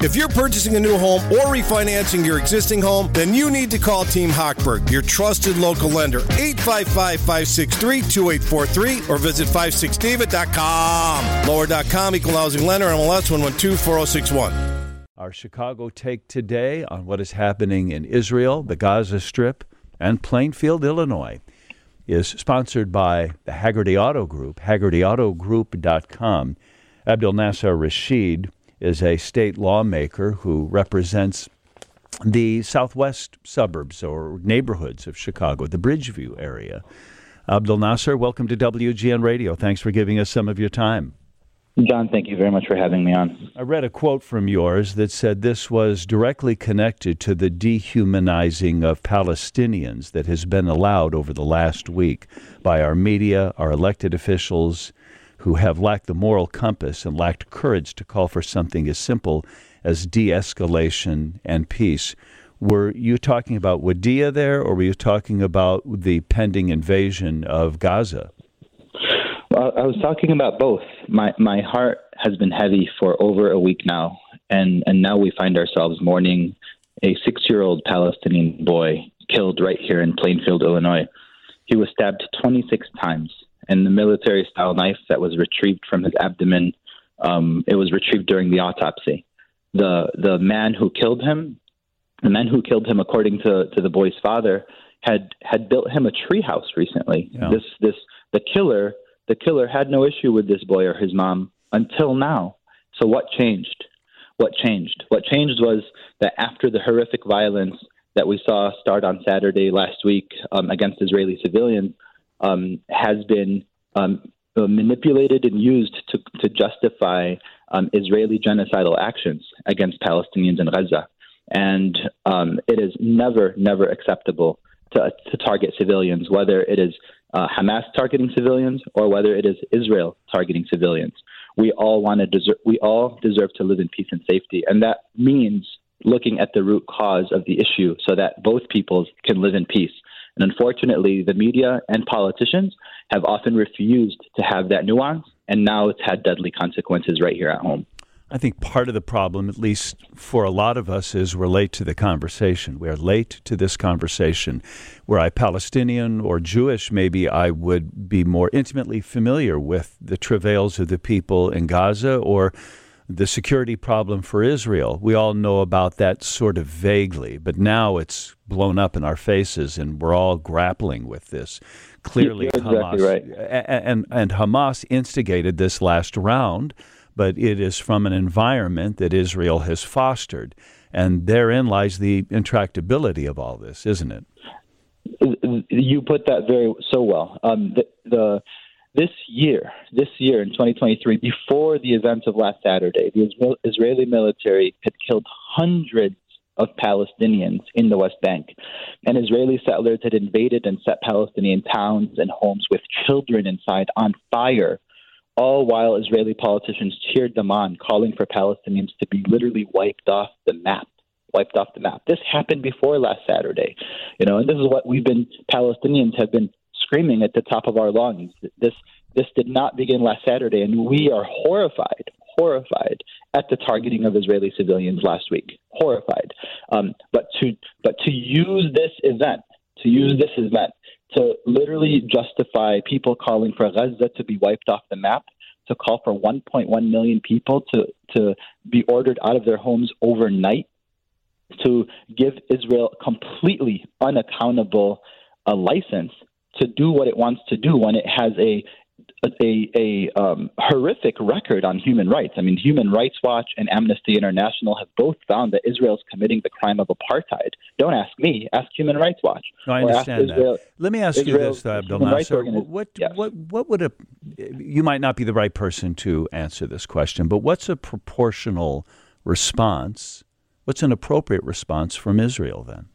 If you're purchasing a new home or refinancing your existing home, then you need to call Team Hochberg, your trusted local lender, 855-563-2843, or visit 56david.com. Lower.com, equal housing lender, MLS 1124061. Our Chicago take today on what is happening in Israel, the Gaza Strip, and Plainfield, Illinois, is sponsored by the Hagerty Auto Group, HagertyAutoGroup.com. Abdel Nasser Rashid is a state lawmaker who represents the southwest suburbs or neighborhoods of Chicago, the Bridgeview area. Abdel Nasser, welcome to WGN Radio. Thanks for giving us some of your time. John, thank you very much for having me on. I read a quote from yours that said this was directly connected to the dehumanizing of Palestinians that has been allowed over the last week by our media, our elected officials, who have lacked the moral compass and lacked courage to call for something as simple as de-escalation and peace. Were you talking about Wadiyah there, or were you talking about the pending invasion of Gaza? Well, I was talking about both. My heart has been heavy for over a week now, and now we find ourselves mourning a 6-year-old Palestinian boy killed right here in Plainfield, Illinois. He was stabbed 26 times, and the military-style knife that was retrieved from his abdomen, it was retrieved during the autopsy. The man who killed him, according to the boy's father, had built him a treehouse recently. Yeah. The killer had no issue with this boy or his mom until now. So what changed? What changed was that after the horrific violence that we saw start on Saturday last week against Israeli civilians has been manipulated and used to justify Israeli genocidal actions against Palestinians in Gaza. And it is never acceptable to target civilians, whether it is Hamas targeting civilians or whether it is Israel targeting civilians. We all deserve to live in peace and safety, and that means looking at the root cause of the issue so that both peoples can live in peace. And unfortunately, the media and politicians have often refused to have that nuance, and now it's had deadly consequences right here at home. I think part of the problem, at least for a lot of us, is we're late to the conversation. We're late to this conversation. Were I Palestinian or Jewish, maybe I would be more intimately familiar with the travails of the people in Gaza or the security problem for Israel. We all know about that sort of vaguely, but now it's blown up in our faces and we're all grappling with this. Clearly, you're exactly Hamas, right. and Hamas instigated this last round, but it is from an environment that Israel has fostered. And therein lies the intractability of all this, isn't it? You put that so well. This year in 2023, before the events of last Saturday, the Israeli military had killed hundreds of Palestinians in the West Bank. And Israeli settlers had invaded and set Palestinian towns and homes with children inside on fire, all while Israeli politicians cheered them on, calling for Palestinians to be literally wiped off the map. This happened before last Saturday, and this is what Palestinians have been screaming at the top of our lungs. This did not begin last Saturday, and we are horrified at the targeting of Israeli civilians last week. Horrified. But to use this event to literally justify people calling for Gaza to be wiped off the map, to call for 1.1 million people to be ordered out of their homes overnight, to give Israel completely unaccountable a license to do what it wants to do when it has a horrific record on human rights. I mean, Human Rights Watch and Amnesty International have both found that Israel is committing the crime of apartheid. Don't ask me, ask Human Rights Watch. No, I understand that. Let me ask you this, Abdel Nasser. What would you might not be the right person to answer this question, but what's a proportional response? What's an appropriate response from Israel then?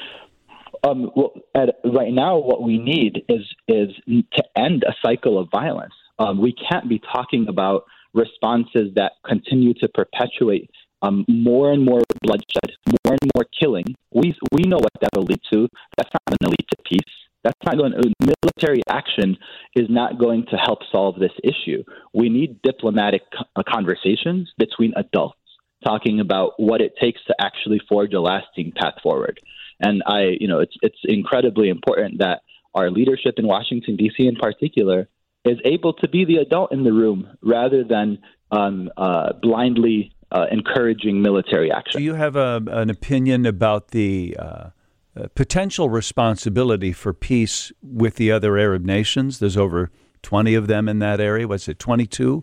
Right now, what we need is to end a cycle of violence. We can't be talking about responses that continue to perpetuate more and more bloodshed, more and more killing. We know what that will lead to. That's not going to lead to peace. That's not going. Military action is not going to help solve this issue. We need diplomatic conversations between adults. talking about what it takes to actually forge a lasting path forward. And it's incredibly important that our leadership in Washington, D.C. in particular, is able to be the adult in the room rather than blindly encouraging military action. Do you have an opinion about the potential responsibility for peace with the other Arab nations? There's over 20 of them in that area. What's it, 22?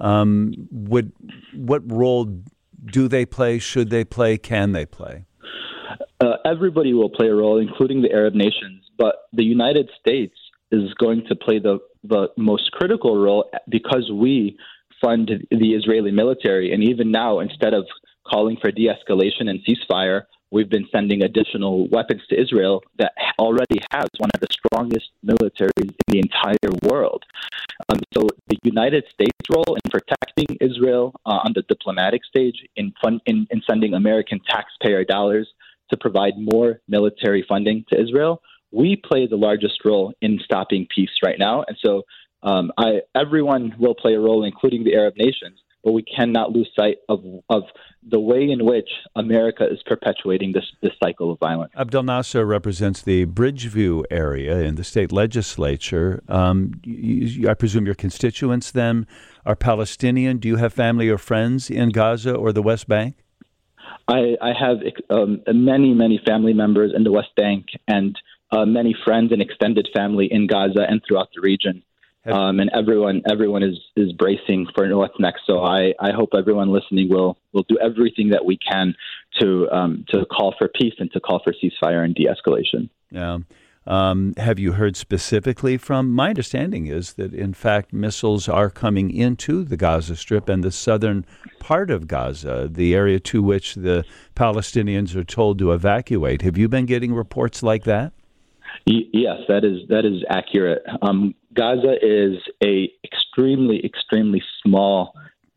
What role do they play? Should they play? Can they play? Everybody will play a role, including the Arab nations. But the United States is going to play the most critical role because we fund the Israeli military. And even now, instead of calling for de-escalation and ceasefire, we've been sending additional weapons to Israel that already has one of the strongest militaries in the entire world. So the United States' role in protecting Israel on the diplomatic stage, in sending American taxpayer dollars to provide more military funding to Israel, we play the largest role in stopping peace right now. And so everyone will play a role, including the Arab nations, but we cannot lose sight of the way in which America is perpetuating this cycle of violence. Abdel Nasser represents the Bridgeview area in the state legislature. I presume your constituents then are Palestinian. Do you have family or friends in Gaza or the West Bank? I have many family members in the West Bank and many friends and extended family in Gaza and throughout the region. And everyone is bracing for what's next. So I hope everyone listening will do everything that we can to call for peace and to call for ceasefire and de-escalation. Yeah. Have you heard specifically from? My understanding is that, in fact, missiles are coming into the Gaza Strip and the southern part of Gaza, the area to which the Palestinians are told to evacuate. Have you been getting reports like that? Yes, that is accurate. Gaza is a extremely small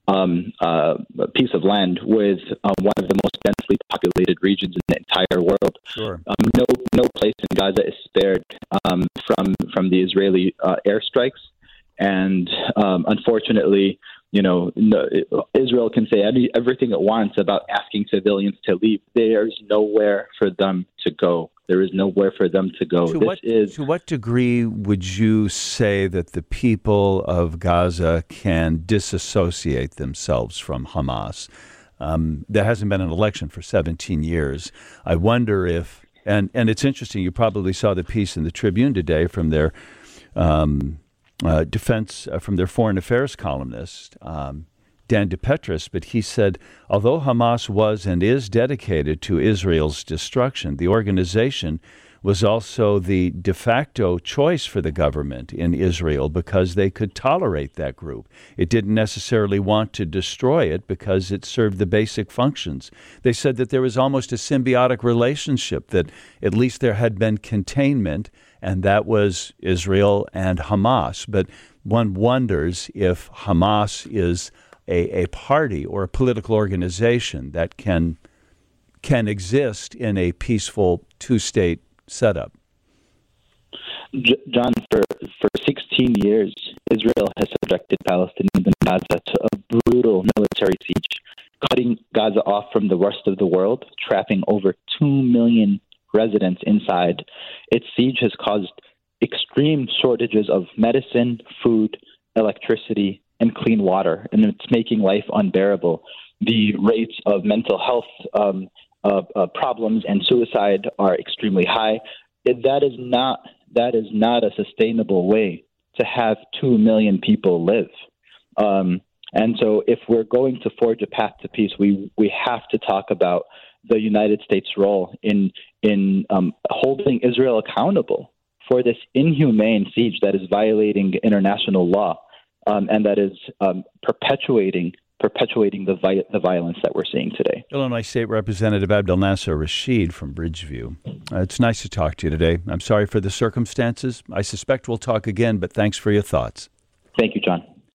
piece of land with one of the most densely populated regions in the entire world. Sure. No place in Gaza is spared from the Israeli airstrikes, and unfortunately, Israel can say everything it wants about asking civilians to leave. There's nowhere for them to go. There is nowhere for them to go. To what degree would you say that the people of Gaza can disassociate themselves from Hamas? There hasn't been an election for 17 years. I wonder if, and it's interesting, you probably saw the piece in the Tribune today from their from their foreign affairs columnist, Dan DePetris, but he said, although Hamas was and is dedicated to Israel's destruction, the organization was also the de facto choice for the government in Israel because they could tolerate that group. It didn't necessarily want to destroy it because it served the basic functions. They said that there was almost a symbiotic relationship, that at least there had been containment, and that was Israel and Hamas. But one wonders if Hamas is a party or a political organization that can exist in a peaceful two-state setup. John, for 16 years, Israel has subjected Palestinians in Gaza to a brutal military siege, cutting Gaza off from the rest of the world, trapping over 2 million residents inside. Its siege has caused extreme shortages of medicine, food, electricity, and clean water, and it's making life unbearable. The rates of mental health problems and suicide are extremely high. That is not a sustainable way to have 2 million people live. And so if we're going to forge a path to peace, we have to talk about the United States' role in holding Israel accountable for this inhumane siege that is violating international law. And that is perpetuating the violence that we're seeing today. Illinois State Representative Abdel Nasser Rashid from Bridgeview. It's nice to talk to you today. I'm sorry for the circumstances. I suspect we'll talk again, but thanks for your thoughts. Thank you, John.